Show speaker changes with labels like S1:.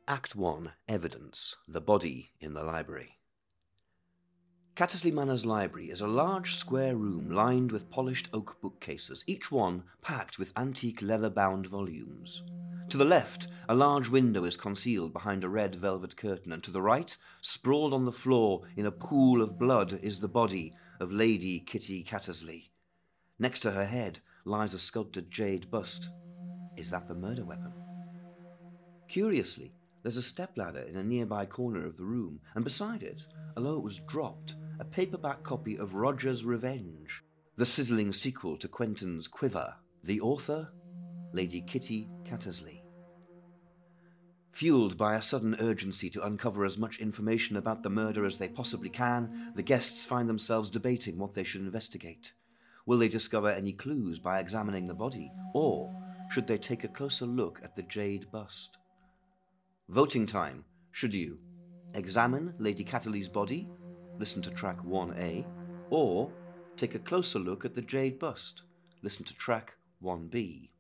S1: Act 1. Evidence. The body in the library. Cattersley Manor's library is a large square room lined with polished oak bookcases, each one packed with antique leather-bound volumes. To the left, a large window is concealed behind a red velvet curtain, and to the right, sprawled on the floor in a pool of blood, is the body of Lady Kitty Cattersley. Next to her head lies a sculpted jade bust. Is that the murder weapon? Curiously, there's a stepladder in a nearby corner of the room, and beside it, although it was dropped, a paperback copy of Roger's Revenge, the sizzling sequel to Quentin's Quiver. The author, Lady Kitty Cattersley. Fueled by a sudden urgency to uncover as much information about the murder as they possibly can, the guests find themselves debating what they should investigate. Will they discover any clues by examining the body, or should they take a closer look at the jade bust? Voting time. Should you examine Lady Cattersley's body, listen to track 1A, or take a closer look at the jade bust, listen to track 1B?